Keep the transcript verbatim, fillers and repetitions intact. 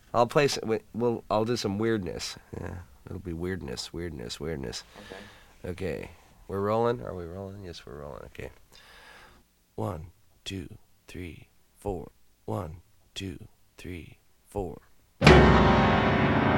I'll play some. wait, Well, I'll do some weirdness. Yeah, it'll be weirdness, weirdness, weirdness. Okay. Okay, we're rolling. Are we rolling? Yes, we're rolling. Okay. One, two, three, four. One, two, three, four.